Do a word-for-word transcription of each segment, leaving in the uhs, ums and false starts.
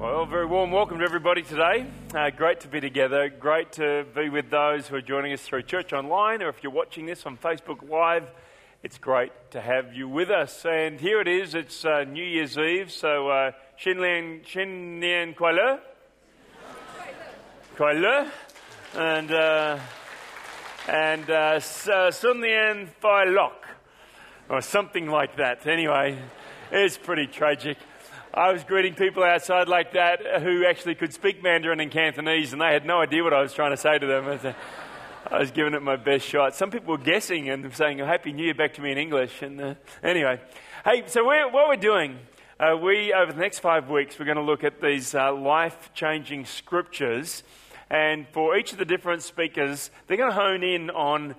Well, very warm welcome to everybody today. Uh, great to be together. Great to be with those who are joining us through Church Online, or if you're watching this on Facebook Live, it's great to have you with us. And here it is. It's uh, New Year's Eve, so uh, Xin Lian Xin Lian Kuai Le, Kuai Le, and uh, and uh, Sun Lian Fai Lok, or something like that. Anyway, it's pretty tragic. I was greeting people outside like that who actually could speak Mandarin and Cantonese, and they had no idea what I was trying to say to them. I was giving it my best shot. Some people were guessing and saying, oh, Happy New Year back to me in English. And uh, anyway, hey, so we're, what we're doing, uh, we over the next five weeks, we're going to look at these uh, life-changing scriptures. And for each of the different speakers, they're going to hone in on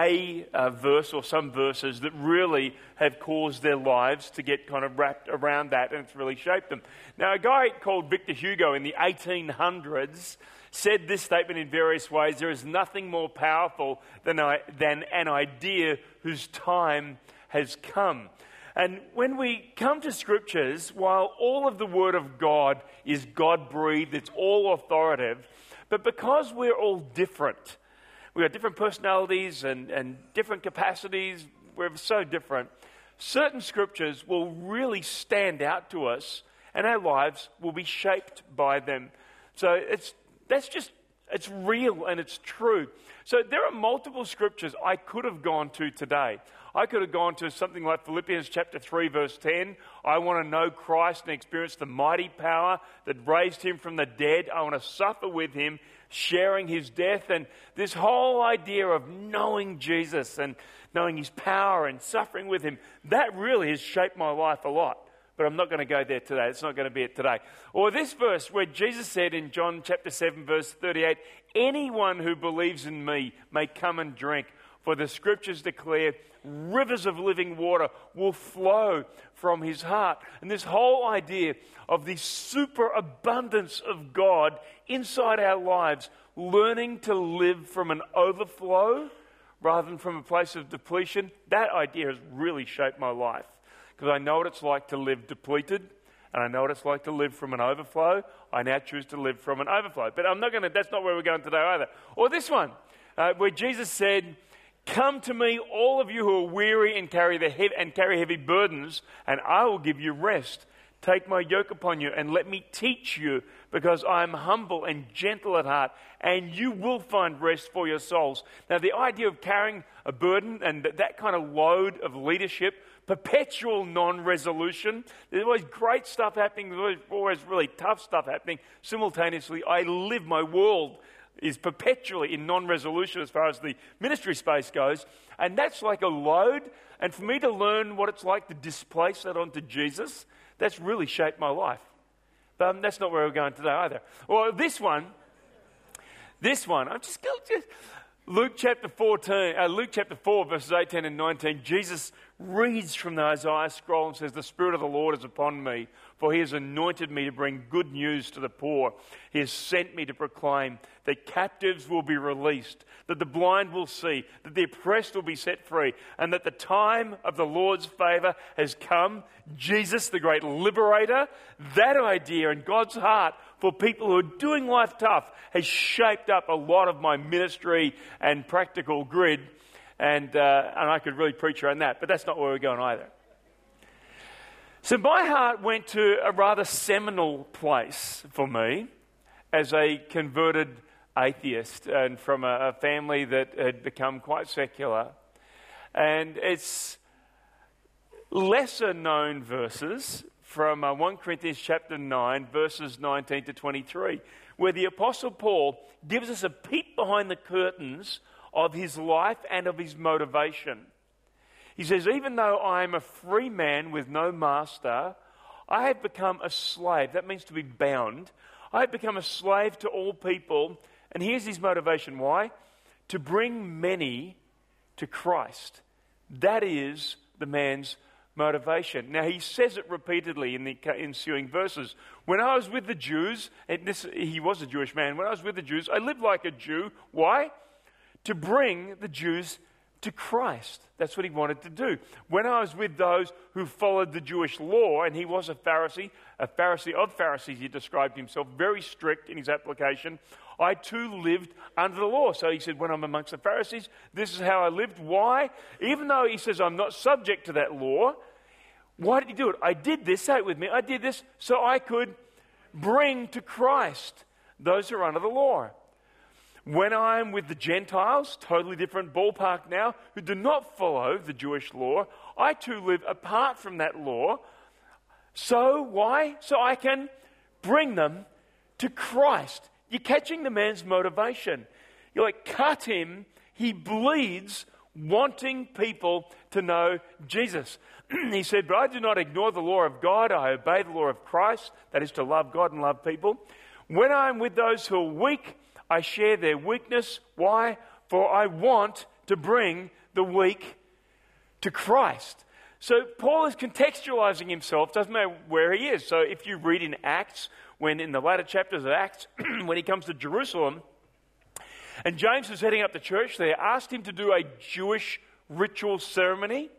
a uh, verse or some verses that really have caused their lives to get kind of wrapped around that, and it's really shaped them. Now, a guy called Victor Hugo in the eighteen hundreds said this statement in various ways: there is nothing more powerful than, I, than an idea whose time has come. And when we come to scriptures, while all of the Word of God is God-breathed, it's all authoritative, but because we're all different, we've got different personalities and, and different capacities, we're so different, certain scriptures will really stand out to us, and our lives will be shaped by them. So it's that's just, it's real and it's true. So there are multiple scriptures I could have gone to today. I could have gone to something like Philippians chapter three, verse ten. I want to know Christ and experience the mighty power that raised him from the dead. I want to suffer with him, sharing his death. And this whole idea of knowing Jesus and knowing his power and suffering with him, that really has shaped my life a lot. But I'm not going to go there today. It's not going to be it today. Or this verse where Jesus said in John chapter seven, verse thirty-eight, anyone who believes in me may come and drink, for the scriptures declare rivers of living water will flow from his heart. And this whole idea of the superabundance of God inside our lives, learning to live from an overflow rather than from a place of depletion, that idea has really shaped my life. Because I know what it's like to live depleted, and I know what it's like to live from an overflow. I now choose to live from an overflow. But I'm not going to, that's not where we're going today either. Or this one, uh, where Jesus said, come to me, all of you who are weary and carry the he- and carry heavy burdens, and I will give you rest. Take my yoke upon you and let me teach you, because I am humble and gentle at heart, and you will find rest for your souls. Now, the idea of carrying a burden and that, that kind of load of leadership, perpetual non-resolution, there's always great stuff happening, there's always, always really tough stuff happening. Simultaneously, I live, my world is perpetually in non-resolution as far as the ministry space goes, and that's like a load. And for me to learn what it's like to displace that onto Jesus, that's really shaped my life. But um, that's not where we're going today either. Well, this one, this one, I'm just going to Luke chapter fourteen, uh, Luke chapter four, verses eighteen and nineteen. Jesus reads from the Isaiah scroll and says, the Spirit of the Lord is upon me, for he has anointed me to bring good news to the poor. He has sent me to proclaim that captives will be released, that the blind will see, that the oppressed will be set free, and that the time of the Lord's favor has come. Jesus, the great liberator, that idea in God's heart for people who are doing life tough has shaped up a lot of my ministry and practical grid. And, uh, and I could really preach around that, but that's not where we're going either. So my heart went to a rather seminal place for me as a converted atheist and from a, a family that had become quite secular. And it's lesser known verses from uh, First Corinthians chapter nine, verses nineteen to twenty-three, where the Apostle Paul gives us a peek behind the curtains of his life and of his motivation. He says, even though I am a free man with no master, I have become a slave. That means to be bound. I have become a slave to all people. And here's his motivation. Why? To bring many to Christ. That is the man's motivation. Now, he says it repeatedly in the ensuing verses. When I was with the Jews, and this, he was a Jewish man, when I was with the Jews, I lived like a Jew. Why? To bring the Jews to Christ. That's what he wanted to do. When I was with those who followed the Jewish law, and he was a Pharisee, a Pharisee of Pharisees, he described himself, very strict in his application, I too lived under the law. So he said, when I'm amongst the Pharisees, this is how I lived. Why? Even though he says I'm not subject to that law, why did he do it? I did this, say it with me, I did this so I could bring to Christ those who are under the law. When I'm with the Gentiles, totally different ballpark now, who do not follow the Jewish law, I too live apart from that law. So why? So I can bring them to Christ. You're catching the man's motivation. You're like, cut him, he bleeds, wanting people to know Jesus. He said, but I do not ignore the law of God, I obey the law of Christ, that is to love God and love people. When I'm with those who are weak, I share their weakness. Why? For I want to bring the weak to Christ. So Paul is contextualizing himself, doesn't matter where he is. So if you read in Acts, when in the latter chapters of Acts, when he comes to Jerusalem, and James was heading up the church there, asked him to do a Jewish ritual ceremony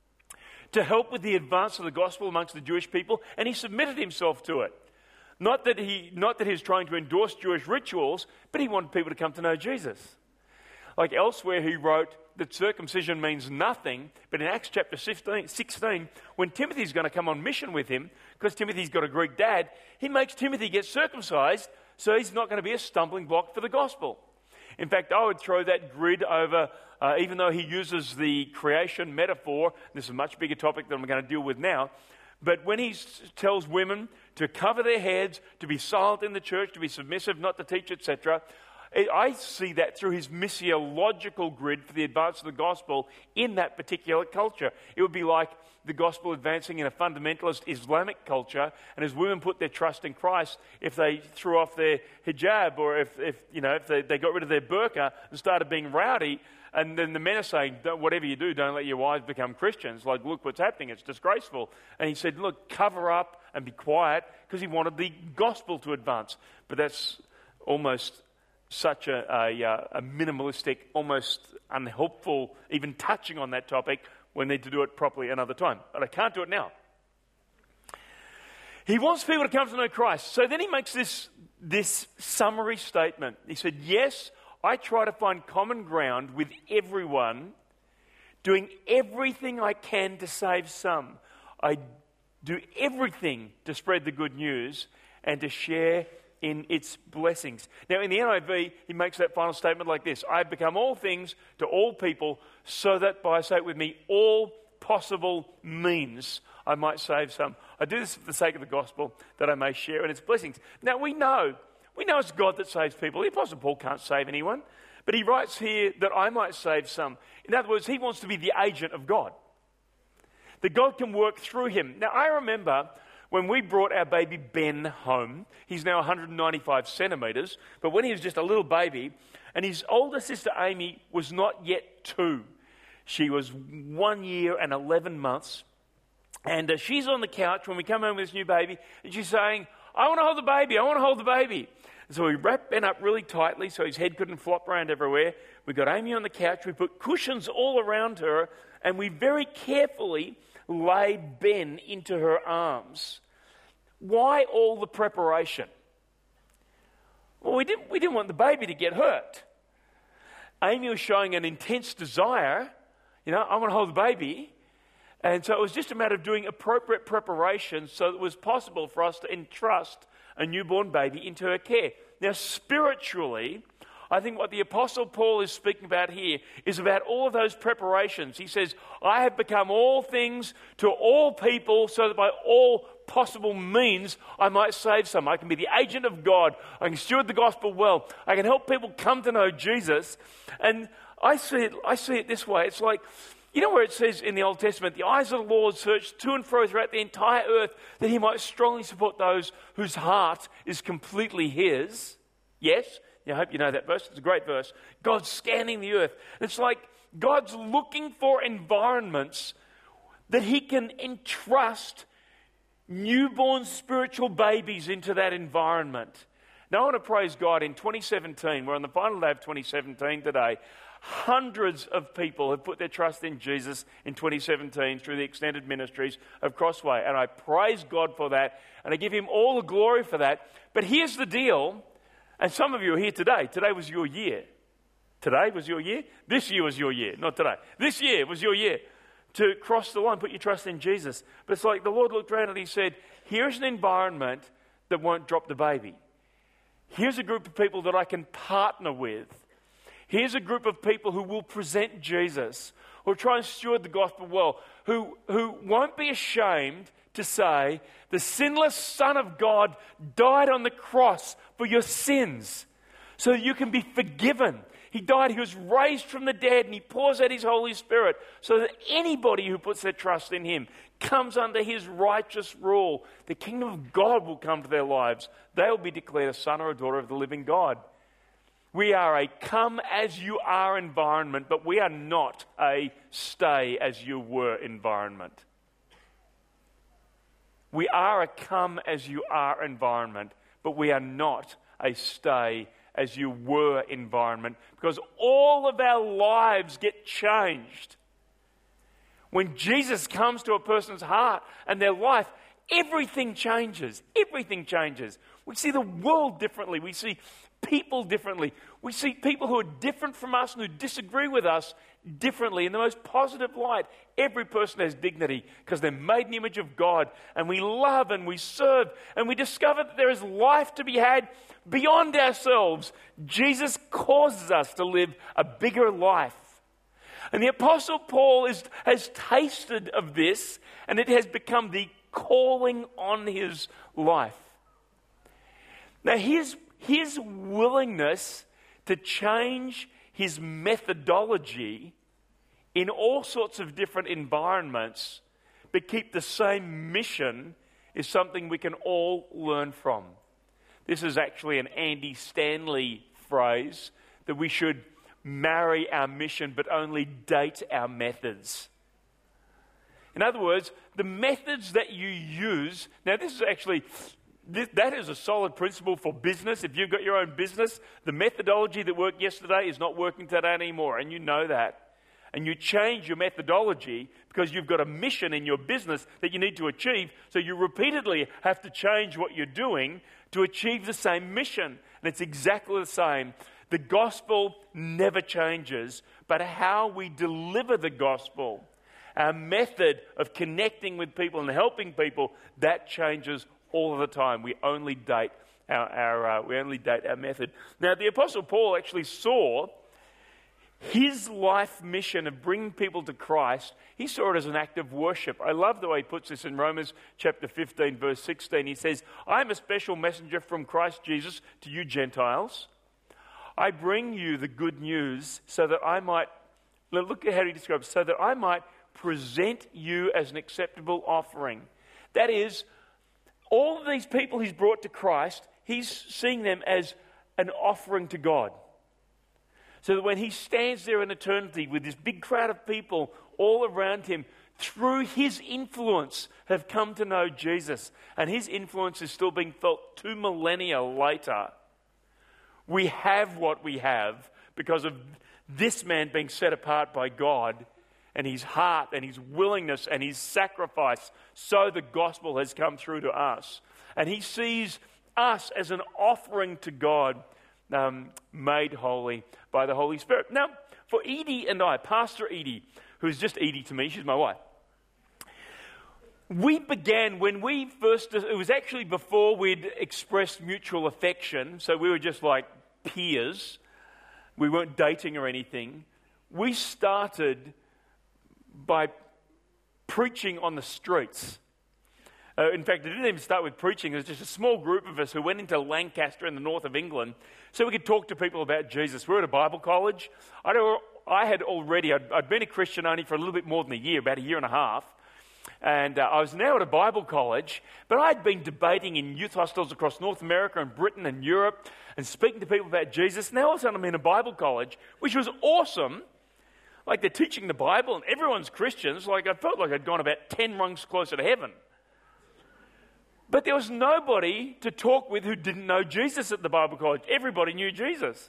to help with the advance of the gospel amongst the Jewish people, and he submitted himself to it. Not that he, not that he was trying to endorse Jewish rituals, but he wanted people to come to know Jesus. Like elsewhere, he wrote that circumcision means nothing, but in Acts chapter sixteen, when Timothy's going to come on mission with him, because Timothy's got a Greek dad, he makes Timothy get circumcised, so he's not going to be a stumbling block for the gospel. In fact, I would throw that grid over, uh, even though he uses the creation metaphor. This is a much bigger topic than I'm going to deal with now. But when he s- tells women to cover their heads, to be silent in the church, to be submissive, not to teach, et cetera, I see that through his missiological grid for the advance of the gospel in that particular culture. It would be like the gospel advancing in a fundamentalist Islamic culture, and as women put their trust in Christ, if they threw off their hijab, or if, if you know, if they, they got rid of their burqa and started being rowdy, and then the men are saying, don't, whatever you do, don't let your wives become Christians. Like, look what's happening, it's disgraceful. And he said, look, cover up and be quiet, because he wanted the gospel to advance. But that's almost such a, a, a minimalistic, almost unhelpful, even touching on that topic. We need to do it properly another time. But I can't do it now. He wants people to come to know Christ. So then he makes this, this summary statement. He said, yes, I try to find common ground with everyone, doing everything I can to save some. I do everything to spread the good news and to share in its blessings. Now, in the N I V, he makes that final statement like this: I have become all things to all people, so that by, say it with me, all possible means I might save some. I do this for the sake of the gospel, that I may share in its blessings. Now, we know, we know it's God that saves people. The Apostle Paul can't save anyone, but he writes here that I might save some. In other words, he wants to be the agent of God, that God can work through him. Now, I remember when we brought our baby Ben home. He's now one hundred ninety-five centimetres, but when he was just a little baby, and his older sister Amy was not yet two. She was one year and eleven months, and uh, she's on the couch when we come home with this new baby, and she's saying, I want to hold the baby, I want to hold the baby. And so we wrapped Ben up really tightly so his head couldn't flop around everywhere. We got Amy on the couch, we put cushions all around her, and we very carefully laid Ben into her arms. Why all the preparation? Well, we didn't, we didn't want the baby to get hurt. Amy was showing an intense desire, you know, I want to hold the baby. And so it was just a matter of doing appropriate preparation so that it was possible for us to entrust a newborn baby into her care. Now, spiritually, I think what the Apostle Paul is speaking about here is about all of those preparations. He says, I have become all things to all people so that by all possible means I might save some. I can be the agent of God. I can steward the gospel well. I can help people come to know Jesus. And I see it, I see it this way. It's like, you know where it says in the Old Testament, the eyes of the Lord search to and fro throughout the entire earth that he might strongly support those whose heart is completely his. Yes? I hope you know that verse. It's a great verse. God's scanning the earth. It's like God's looking for environments that he can entrust newborn spiritual babies into that environment. Now, I want to praise God in twenty seventeen. We're on the final day of twenty seventeen today. Hundreds of people have put their trust in Jesus in twenty seventeen through the extended ministries of Crossway. And I praise God for that. And I give him all the glory for that. But here's the deal. And some of you are here today. Today was your year. Today was your year. This year was your year. Not today. This year was your year to cross the line, put your trust in Jesus. But it's like the Lord looked around and he said, here's an environment that won't drop the baby. Here's a group of people that I can partner with. Here's a group of people who will present Jesus, who will try and steward the gospel well, who, who won't be ashamed to say, the sinless Son of God died on the cross for your sins so that you can be forgiven. He died, he was raised from the dead, and he pours out his Holy Spirit so that anybody who puts their trust in him comes under his righteous rule. The kingdom of God will come to their lives. They will be declared a son or a daughter of the living God. We are a come as you are environment, but we are not a stay as you were environment. We are a come as you are environment, but we are not a stay as you were environment, because all of our lives get changed. When Jesus comes to a person's heart and their life, everything changes. Everything changes. We see the world differently. We see people differently. We see people who are different from us and who disagree with us differently in the most positive light. Every person has dignity because they're made in the image of God, and we love and we serve and we discover that there is life to be had beyond ourselves. Jesus causes us to live a bigger life. And the Apostle Paul is, has tasted of this, and it has become the calling on his life. Now, his, his willingness to change his methodology in all sorts of different environments, but keep the same mission, is something we can all learn from. This is actually an Andy Stanley phrase, that we should marry our mission but only date our methods. In other words, the methods that you use, now this is actually, this, that is a solid principle for business. If you've got your own business, the methodology that worked yesterday is not working today anymore, and you know that. And you change your methodology because you've got a mission in your business that you need to achieve, so you repeatedly have to change what you're doing to achieve the same mission. And it's exactly the same. The gospel never changes, but how we deliver the gospel, our method of connecting with people and helping people, that changes all of the time. We only date our, our uh, we only date our method. Now, the Apostle Paul actually saw his life mission of bringing people to Christ. He saw it as an act of worship. I love the way he puts this in Romans chapter fifteen, verse sixteen. He says, "I'm a special messenger from Christ Jesus to you Gentiles. I bring you the good news so that I might," look at how he describes, "so that I might present you as an acceptable offering." That is, all of these people he's brought to Christ, he's seeing them as an offering to God. So that when he stands there in eternity with this big crowd of people all around him, through his influence have come to know Jesus, and his influence is still being felt two millennia later. We have what we have because of this man being set apart by God, and his heart and his willingness and his sacrifice, so the gospel has come through to us. And he sees us as an offering to God, um, made holy by the Holy Spirit. Now, for Edie and I, Pastor Edie, who's just Edie to me, she's my wife, we began when we first, it was actually before we'd expressed mutual affection, so we were just like peers. We weren't dating or anything. We started by preaching on the streets. Uh, in fact, it didn't even start with preaching. It was just a small group of us who went into Lancaster in the north of England so we could talk to people about Jesus. We were at a Bible college. I, I had already, I'd, I'd been a Christian only for a little bit more than a year, about a year and a half. And uh, I was now at a Bible college, but I'd been debating in youth hostels across North America and Britain and Europe and speaking to people about Jesus. Now all of a sudden I'm in a Bible college, which was awesome. Like they're teaching the Bible and everyone's Christians. Like I felt like I'd gone about ten rungs closer to heaven. But there was nobody to talk with who didn't know Jesus at the Bible college. Everybody knew Jesus.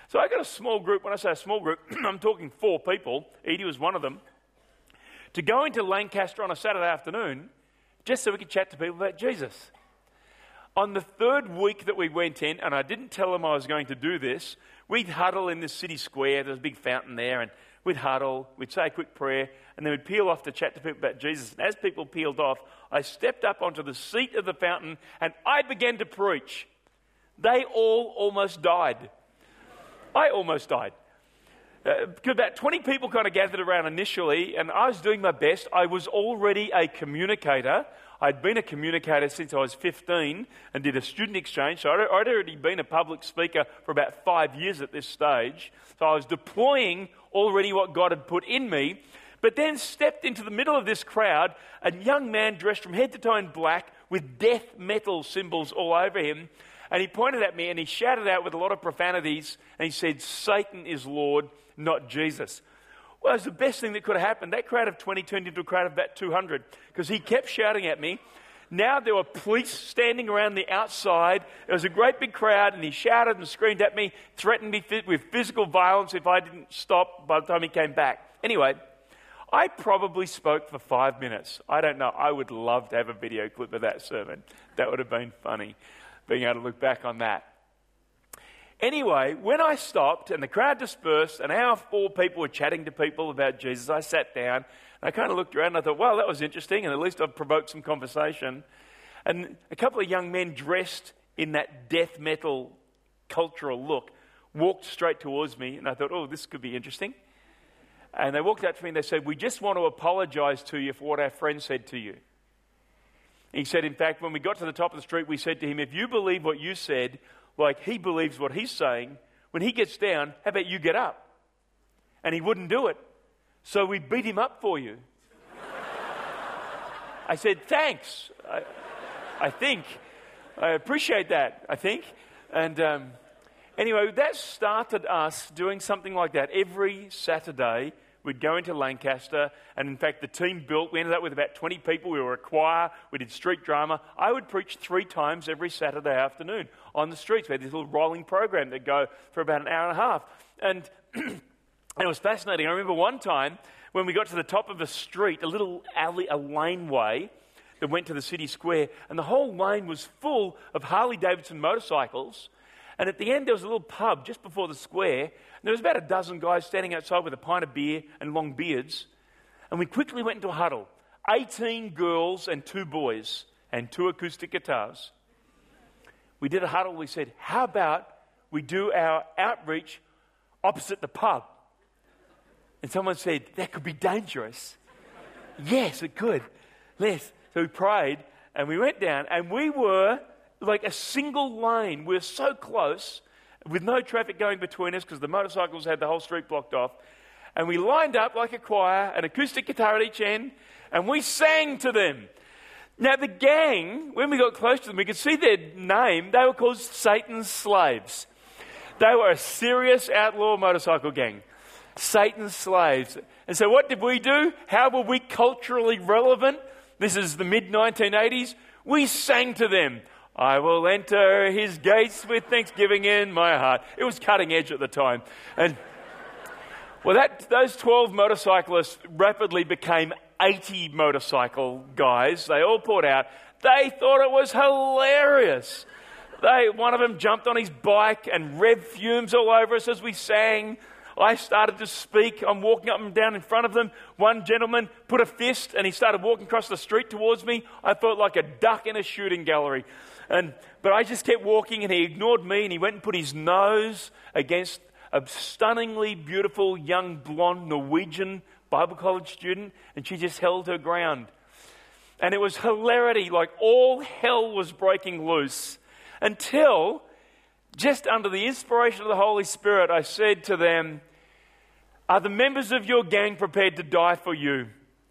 So I got a small group. When I say a small group, I'm talking four people. Edie was one of them. To go into Lancaster on a Saturday afternoon just so we could chat to people about Jesus. On the third week that we went in, and I didn't tell them I was going to do this, we'd huddle in this city square. There was a big fountain there, and we'd huddle, we'd say a quick prayer, and then we'd peel off to chat to people about Jesus. And as people peeled off, I stepped up onto the seat of the fountain, and I began to preach. They all almost died. I almost died. Uh, about twenty people kind of gathered around initially, and I was doing my best. I was already a communicator. I'd been a communicator since I was fifteen and did a student exchange, so I'd, I'd already been a public speaker for about five years at this stage. So I was deploying already what God had put in me, but then stepped into the middle of this crowd, a young man dressed from head to toe in black with death metal symbols all over him. And he pointed at me and he shouted out with a lot of profanities and he said, "Satan is Lord, not Jesus." Well, it was the best thing that could have happened. That crowd of twenty turned into a crowd of about two hundred because he kept shouting at me. Now there were police standing around the outside. It was a great big crowd and he shouted and screamed at me, threatened me with physical violence if I didn't stop by the time he came back. Anyway, I probably spoke for five minutes. I don't know. I would love to have a video clip of that sermon. That would have been funny, being able to look back on that. Anyway, when I stopped and the crowd dispersed and our four people were chatting to people about Jesus, I sat down and I kind of looked around and I thought, well, that was interesting and at least I've provoked some conversation. And a couple of young men dressed in that death metal cultural look walked straight towards me and I thought, oh, this could be interesting. And they walked up to me and they said, "We just want to apologize to you for what our friend said to you." He said, in fact, when we got to the top of the street, we said to him, "If you believe what you said, like he believes what he's saying, when he gets down, how about you get up?" And he wouldn't do it. So we beat him up for you. I said, "Thanks. I, I think. I appreciate that, I think." And um, anyway, that started us doing something like that. Every Saturday, we'd go into Lancaster, and in fact, the team built. We ended up with about twenty people. We were a choir. We did street drama. I would preach three times every Saturday afternoon on the streets. We had this little rolling program that'd go for about an hour and a half. And, and it was fascinating. I remember one time when we got to the top of a street, a little alley, a laneway that went to the city square, and the whole lane was full of Harley-Davidson motorcycles. And at the end, there was a little pub just before the square. And there was about a dozen guys standing outside with a pint of beer and long beards. And we quickly went into a huddle. eighteen girls and two boys and two acoustic guitars. We did a huddle. We said, how about we do our outreach opposite the pub? And someone said, that could be dangerous. Yes, it could. Yes. So we prayed and we went down and we were like a single lane. We're so close with no traffic going between us because the motorcycles had the whole street blocked off. And we lined up like a choir, an acoustic guitar at each end, and we sang to them. Now the gang, when we got close to them, we could see their name. They were called Satan's Slaves. They were a serious outlaw motorcycle gang. Satan's Slaves. And so what did we do? How were we culturally relevant? This is the mid nineteen eighties. We sang to them. I will enter his gates with thanksgiving in my heart. It was cutting edge at the time. And well, that those twelve motorcyclists rapidly became eighty motorcycle guys. They all poured out. They thought it was hilarious. They, one of them jumped on his bike and revved fumes all over us as we sang. I started to speak. I'm walking up and down in front of them. One gentleman put a fist and he started walking across the street towards me. I felt like a duck in a shooting gallery. And but I just kept walking and he ignored me and he went and put his nose against a stunningly beautiful young blonde Norwegian Bible college student, and she just held her ground. And it was hilarity, like all hell was breaking loose until, just under the inspiration of the Holy Spirit, I said to them, "Are the members of your gang prepared to die for you?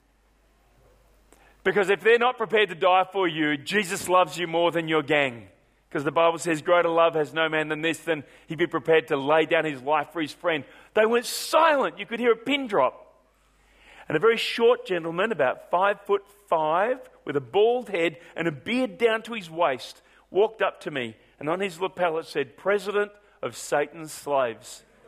Because if they're not prepared to die for you, Jesus loves you more than your gang. Because the Bible says, greater love has no man than this, than he'd be prepared to lay down his life for his friend." They went silent. You could hear a pin drop. And a very short gentleman, about five foot five, with a bald head and a beard down to his waist, walked up to me. And on his lapel it said, "President of Satan's Slaves."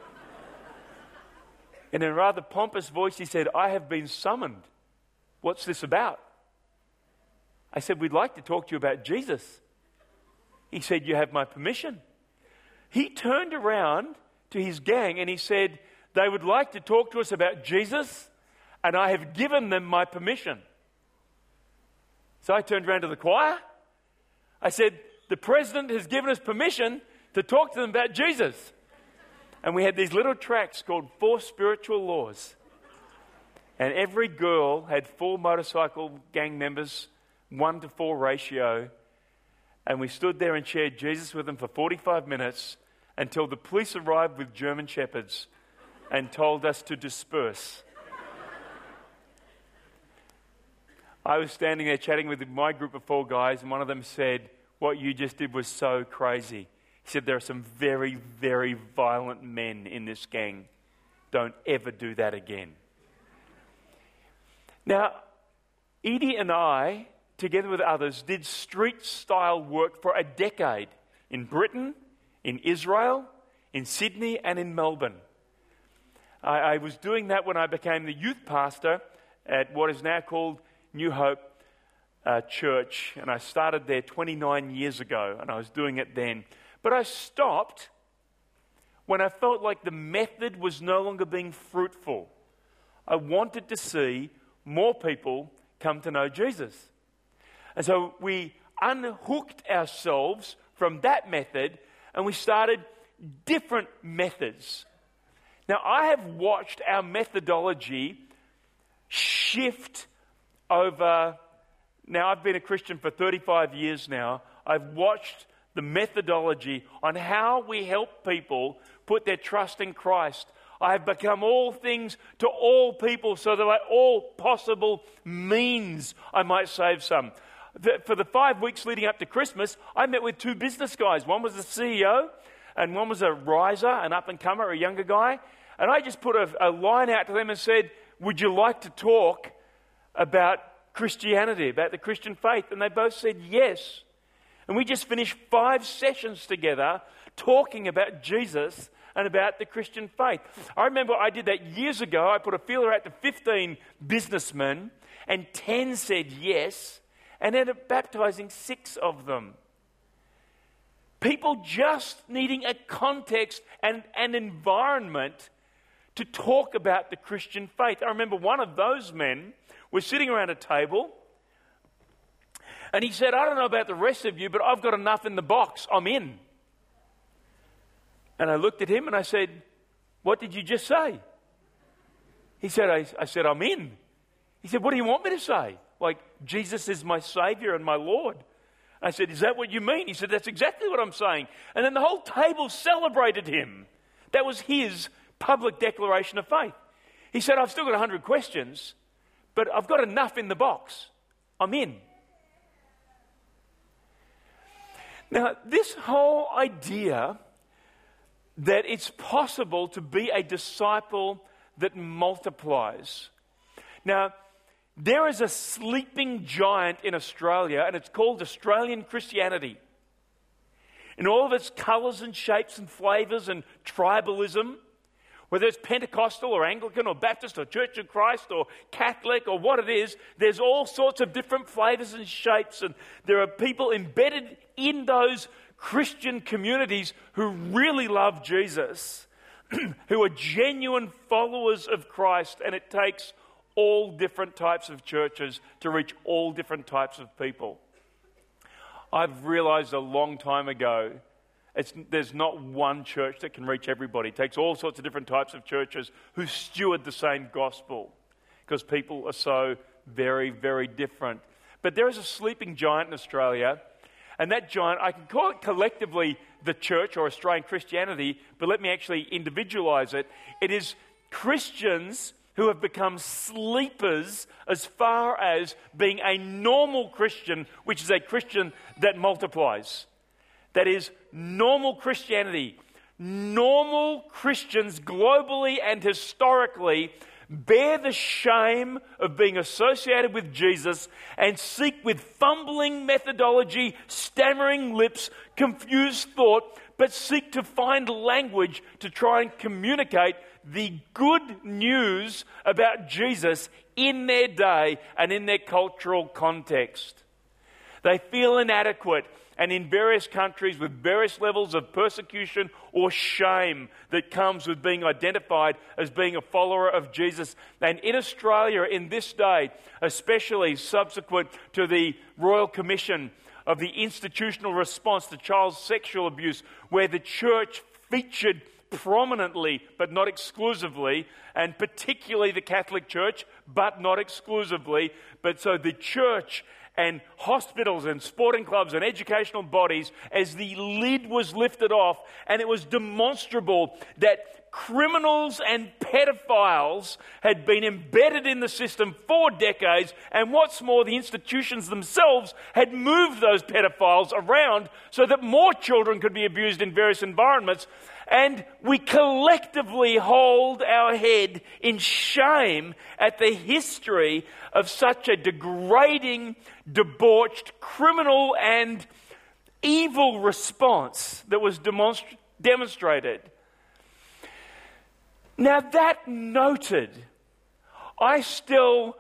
in a rather pompous voice, he said, "I have been summoned. What's this about?" I said, "We'd like to talk to you about Jesus." He said, "You have my permission." He turned around to his gang and he said, "They would like to talk to us about Jesus, and I have given them my permission." So I turned around to the choir. I said, "The president has given us permission to talk to them about Jesus." And we had these little tracts called Four Spiritual Laws. And every girl had four motorcycle gang members, one to four ratio. And we stood there and shared Jesus with them for forty-five minutes until the police arrived with German shepherds and told us to disperse. I was standing there chatting with my group of four guys, and one of them said, "What you just did was so crazy." He said, "There are some very, very violent men in this gang. Don't ever do that again." Now, Edie and I, together with others, did street-style work for a decade in Britain, in Israel, in Sydney, and in Melbourne. I, I was doing that when I became the youth pastor at what is now called New Hope uh, Church, and I started there twenty-nine years ago, and I was doing it then. But I stopped when I felt like the method was no longer being fruitful. I wanted to see more people come to know Jesus. And so we unhooked ourselves from that method and we started different methods. Now, I have watched our methodology shift over. Now, I've been a Christian for thirty-five years now. I've watched the methodology on how we help people put their trust in Christ. I have become all things to all people so that by all possible means I might save some. For the five weeks leading up to Christmas, I met with two business guys. One was the C E O and one was a riser, an up-and-comer, a younger guy. And I just put a, a line out to them and said, "Would you like to talk about Christianity, about the Christian faith?" And they both said yes. And we just finished five sessions together talking about Jesus and about the Christian faith. I remember I did that years ago. I put a feeler out to fifteen businessmen and ten said yes, and ended up baptizing six of them. People just needing a context and an environment to talk about the Christian faith. I remember one of those men was sitting around a table and he said, "I don't know about the rest of you, but I've got enough in the box. I'm in." And I looked at him and I said, "What did you just say?" He said, I, I said, "I'm in." He said, "What do you want me to say? Like, Jesus is my Savior and my Lord." I said, "Is that what you mean?" He said, "That's exactly what I'm saying." And then the whole table celebrated him. That was his public declaration of faith. He said, "I've still got one hundred questions, but I've got enough in the box. I'm in." Now, this whole idea that it's possible to be a disciple that multiplies. Now, there is a sleeping giant in Australia, and it's called Australian Christianity. In all of its colours and shapes and flavours and tribalism, whether it's Pentecostal or Anglican or Baptist or Church of Christ or Catholic or what it is, there's all sorts of different flavours and shapes, and there are people embedded in those Christian communities who really love Jesus, who are genuine followers of Christ, and it takes all different types of churches to reach all different types of people. I've realized a long time ago, it's, there's not one church that can reach everybody. It takes all sorts of different types of churches who steward the same gospel, because people are so very, very different. But there is a sleeping giant in Australia, and that giant, I can call it collectively the church or Australian Christianity, but let me actually individualize it. It is Christians who have become sleepers as far as being a normal Christian, which is a Christian that multiplies. That is normal Christianity. Normal Christians globally and historically bear the shame of being associated with Jesus, and seek with fumbling methodology, stammering lips, confused thought, but seek to find language to try and communicate the good news about Jesus in their day and in their cultural context. They feel inadequate, and in various countries with various levels of persecution or shame that comes with being identified as being a follower of Jesus. And in Australia in this day, especially subsequent to the Royal Commission of the institutional response to child sexual abuse, where the church featured prominently but not exclusively, and particularly the Catholic Church, but not exclusively. But so the church and hospitals and sporting clubs and educational bodies, as the lid was lifted off, and it was demonstrable that criminals and pedophiles had been embedded in the system for decades, and what's more, the institutions themselves had moved those pedophiles around so that more children could be abused in various environments. And we collectively hold our head in shame at the history of such a degrading, debauched, criminal and evil response that was demonst- demonstrated. Now, that noted, I still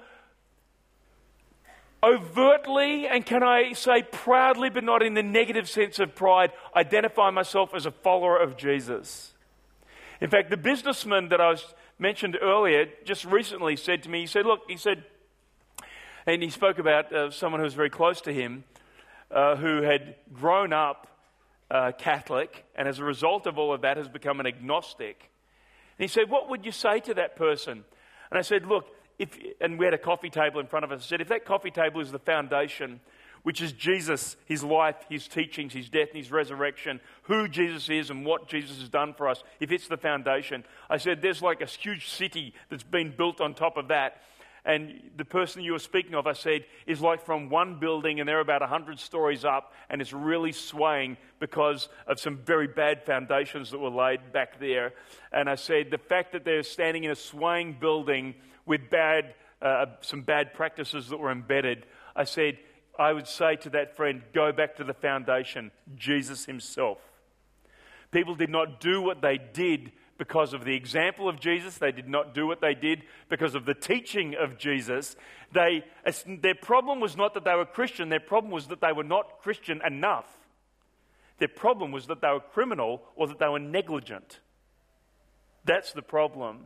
overtly, and can I say proudly, but not in the negative sense of pride, identify myself as a follower of Jesus. In fact, the businessman that I was mentioned earlier just recently said to me, he said, look, he said, and he spoke about uh, someone who was very close to him, uh, who had grown up uh, Catholic, and as a result of all of that has become an agnostic. And he said, what would you say to that person? And I said, look, If, and we had a coffee table in front of us. I said, if that coffee table is the foundation, which is Jesus, his life, his teachings, his death and his resurrection, who Jesus is and what Jesus has done for us, if it's the foundation, I said, there's like a huge city that's been built on top of that. And the person you were speaking of, I said, is like from one building, and they're about one hundred stories up, and it's really swaying because of some very bad foundations that were laid back there. And I said, the fact that they're standing in a swaying building with bad, uh, some bad practices that were embedded, I said, I would say to that friend, go back to the foundation, Jesus himself. People did not do what they did because of the example of Jesus. They did not do what they did because of the teaching of Jesus. They, their problem was not that they were Christian. Their problem was that they were not Christian enough. Their problem was that they were criminal or that they were negligent. That's the problem.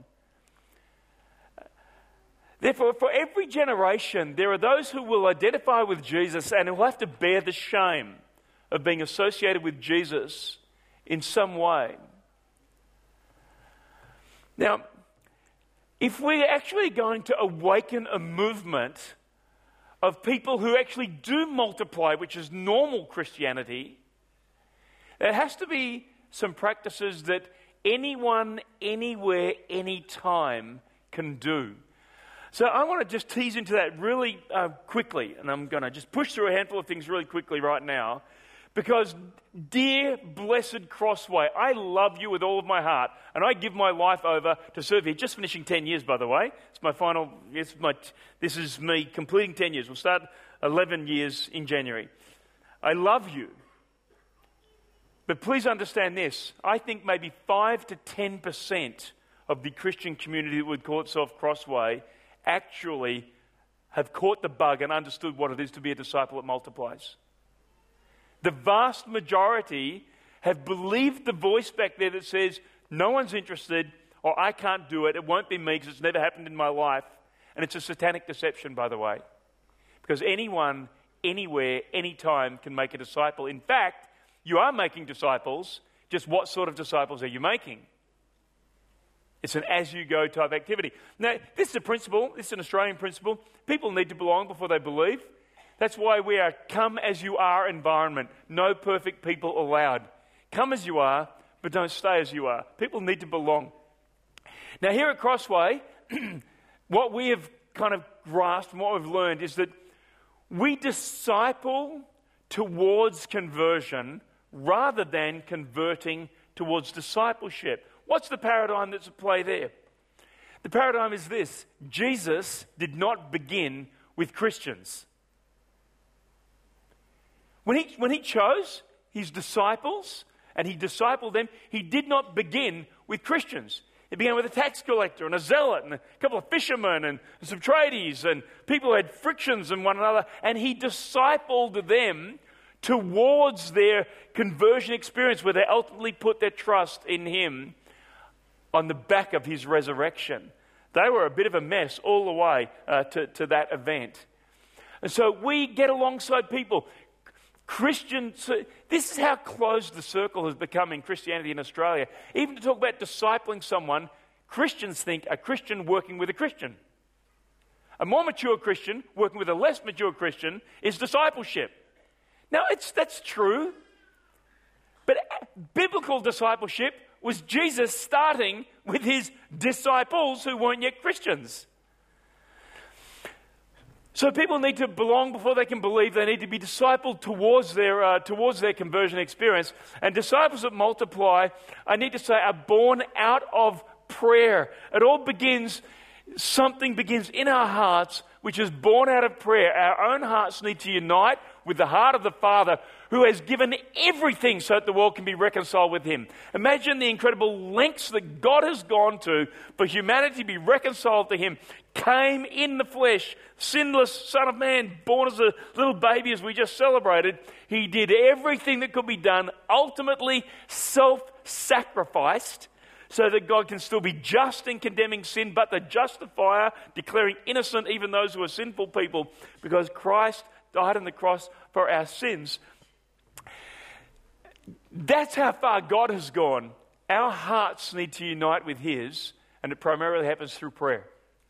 Therefore, for every generation, there are those who will identify with Jesus and who will have to bear the shame of being associated with Jesus in some way. Now, if we're actually going to awaken a movement of people who actually do multiply, which is normal Christianity, there has to be some practices that anyone, anywhere, anytime can do. So I want to just tease into that really uh, quickly, and I'm going to just push through a handful of things really quickly right now, because dear blessed Crossway, I love you with all of my heart, and I give my life over to serve you. Just finishing ten years, by the way. It's my final, it's my, this is me completing ten years. We'll start eleven years in January. I love you. But please understand this. I think maybe five to ten percent of the Christian community that would call itself Crossway actually have caught the bug and understood what it is to be a disciple that multiplies. The vast majority have believed the voice back there that says, no one's interested, or I can't do it, it won't be me because it's never happened in my life. And it's a satanic deception, by the way. Because anyone, anywhere, anytime can make a disciple. In fact, you are making disciples, just what sort of disciples are you making? It's an as-you-go type activity. Now, this is a principle, this is an Australian principle. People need to belong before they believe. That's why we are come-as-you-are environment. No perfect people allowed. Come as you are, but don't stay as you are. People need to belong. Now, here at Crossway, what we have kind of grasped and what we've learned is that we disciple towards conversion rather than converting towards discipleship. What's the paradigm that's at play there? The paradigm is this: Jesus did not begin with Christians. When he, when he chose his disciples and he discipled them, he did not begin with Christians. He began with a tax collector and a zealot and a couple of fishermen and some tradies and people who had frictions in one another, and he discipled them towards their conversion experience where they ultimately put their trust in him on the back of his resurrection. They were a bit of a mess all the way uh, to, to that event. And so we get alongside people. Christians, this is how closed the circle has become in Christianity in Australia. Even to talk about discipling someone, Christians think a Christian working with a Christian. A more mature Christian working with a less mature Christian is discipleship. Now, it's, that's true. But biblical discipleship was Jesus starting with his disciples who weren't yet Christians. So people need to belong before they can believe. They need to be discipled towards their uh, towards their conversion experience. And disciples that multiply, I need to say, are born out of prayer. It all begins, something begins in our hearts, which is born out of prayer. Our own hearts need to unite with the heart of the Father, who has given everything so that the world can be reconciled with him. Imagine the incredible lengths that God has gone to for humanity to be reconciled to him. Came in the flesh, sinless Son of Man, born as a little baby as we just celebrated. He did everything that could be done, ultimately self-sacrificed, so that God can still be just in condemning sin, but the justifier, declaring innocent even those who are sinful people, because Christ died on the cross for our sins. That's how far God has gone. Our hearts need to unite with his, and it primarily happens through prayer.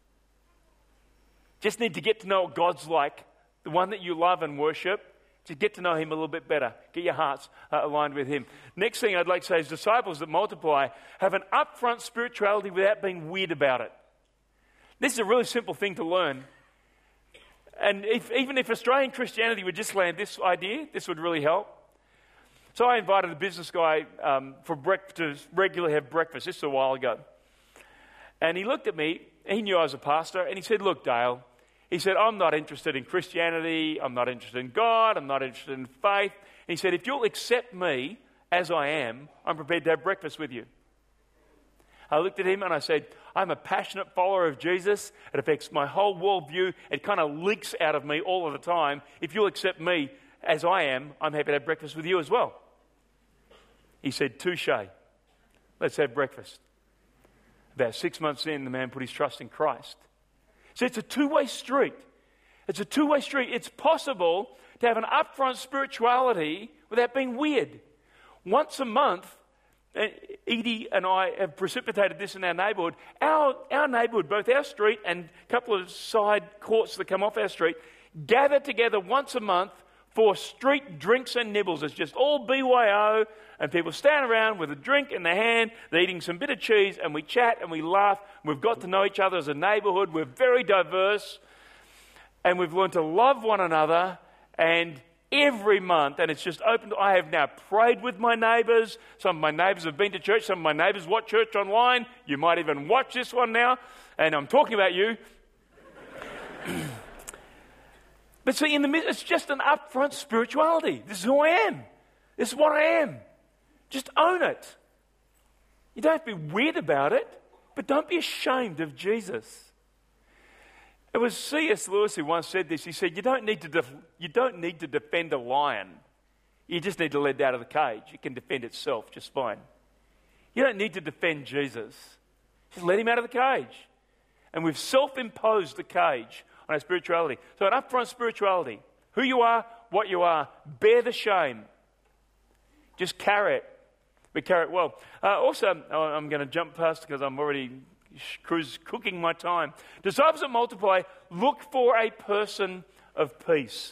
Just need to get to know what God's like, the one that you love and worship. Just get to know him a little bit better. Get your hearts uh, aligned with him. Next thing I'd like to say is disciples that multiply have an upfront spirituality without being weird about it. This is a really simple thing to learn. And if, even if Australian Christianity would just land this idea, this would really help. So I invited a business guy um, for breakfast, to regularly have breakfast. This was a while ago. And he looked at me, he knew I was a pastor, and he said, "Look, Dale," he said, "I'm not interested in Christianity, I'm not interested in God, I'm not interested in faith." And he said, "If you'll accept me as I am, I'm prepared to have breakfast with you." I looked at him and I said, "I'm a passionate follower of Jesus. It affects my whole worldview. It kind of leaks out of me all of the time. If you'll accept me as I am, I'm happy to have breakfast with you as well." He said, "Touche. Let's have breakfast." About six months in, the man put his trust in Christ. So it's a two-way street. It's a two-way street. It's possible to have an upfront spirituality without being weird. Once a month, Edie and I have precipitated this in our neighbourhood. Our, our neighbourhood, both our street and a couple of side courts that come off our street, gather together once a month for street drinks and nibbles. It's just all B Y O, and people stand around with a drink in their hand, they're eating some bit of cheese, and we chat and we laugh. We've got to know each other as a neighbourhood. We're very diverse, and we've learned to love one another. And every month, and it's just open. I have now prayed with my neighbours. Some of my neighbours have been to church. Some of my neighbours watch church online. You might even watch this one now, and I'm talking about you. But see, in the midst, it's just an upfront spirituality. This is who I am. This is what I am. Just own it. You don't have to be weird about it, but don't be ashamed of Jesus. It was C S Lewis who once said this. He said, you don't need to def- you don't need to defend a lion. You just need to let it out of the cage. It can defend itself just fine. You don't need to defend Jesus. Just let him out of the cage. And we've self-imposed the cage on our spirituality. So an upfront spirituality. Who you are, what you are. Bear the shame. Just carry it. But carry it well. Uh, also, I'm going to jump past because I'm already cruise, cooking my time. Disciples that multiply, look for a person of peace.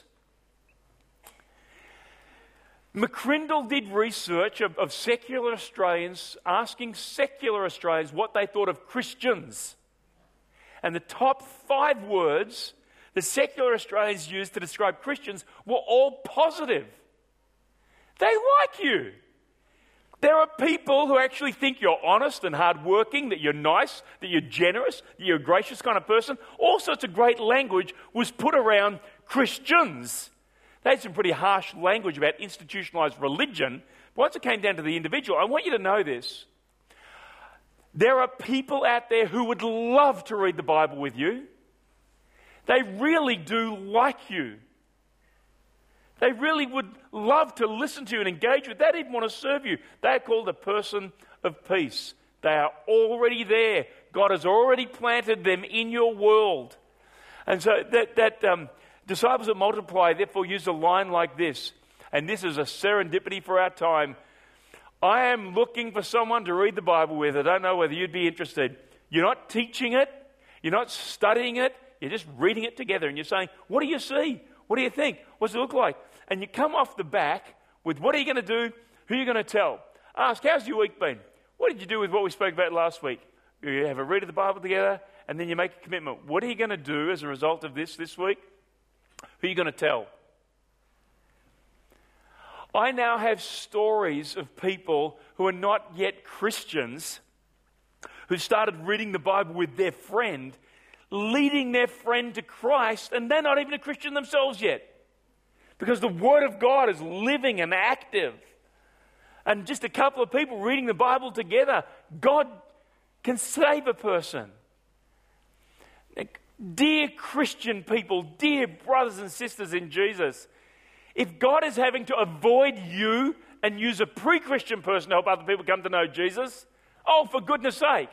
McCrindle did research of, of secular Australians, asking secular Australians what they thought of Christians. And the top five words that secular Australians used to describe Christians were all positive. They like you. There are people who actually think you're honest and hardworking, that you're nice, that you're generous, that you're a gracious kind of person. All sorts of great language was put around Christians. They had some pretty harsh language about institutionalized religion. But once it came down to the individual, I want you to know this. There are people out there who would love to read the Bible with you. They really do like you. They really would love to listen to you and engage with you. They even want to serve you. They are called a person of peace. They are already there. God has already planted them in your world. And so that, that um, disciples that multiply therefore use a line like this. And this is a serendipity for our time. I am looking for someone to read the Bible with. I don't know whether you'd be interested. You're not teaching it. You're not studying it. You're just reading it together. And you're saying, what do you see? What do you think? What's it look like? And you come off the back with what are you going to do? Who are you going to tell? Ask, how's your week been? What did you do with what we spoke about last week? You have a read of the Bible together, and then you make a commitment. What are you going to do as a result of this this week? Who are you going to tell? I now have stories of people who are not yet Christians who started reading the Bible with their friend, leading their friend to Christ, and they're not even a Christian themselves yet. Because the Word of God is living and active. And just a couple of people reading the Bible together, God can save a person. Dear Christian people, dear brothers and sisters in Jesus, if God is having to avoid you and use a pre-Christian person to help other people come to know Jesus, oh, for goodness sake,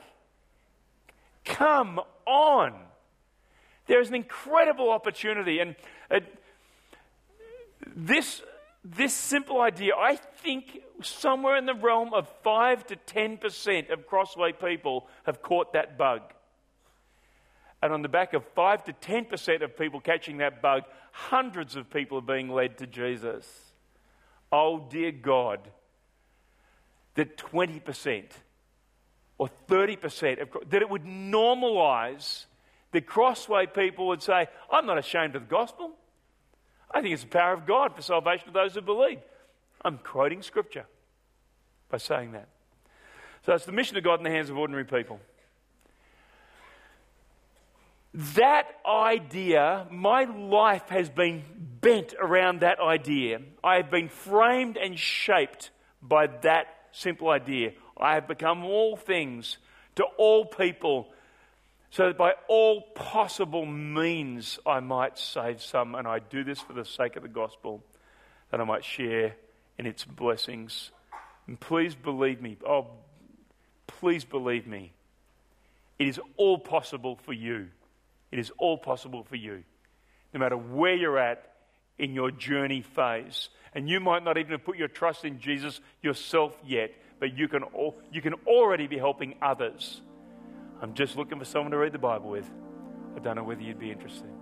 come on. There is an incredible opportunity. And uh, this, this simple idea, I think somewhere in the realm of five to ten percent of Crossway people have caught that bug. And on the back of five to ten percent of people catching that bug, hundreds of people are being led to Jesus. Oh, dear God, that twenty percent or thirty percent, of, that it would normalize the Crossway people would say, I'm not ashamed of the gospel. I think it's the power of God for salvation of those who believe. I'm quoting Scripture by saying that. So it's the mission of God in the hands of ordinary people. That idea, my life has been bent around that idea. I have been framed and shaped by that simple idea. I have become all things to all people, so that by all possible means I might save some. And I do this for the sake of the gospel, that I might share in its blessings. And please believe me. Oh, please believe me. It is all possible for you. It is all possible for you. No matter where you're at in your journey phase. And you might not even have put your trust in Jesus yourself yet, but you can, all, you can already be helping others. I'm just looking for someone to read the Bible with. I don't know whether you'd be interested.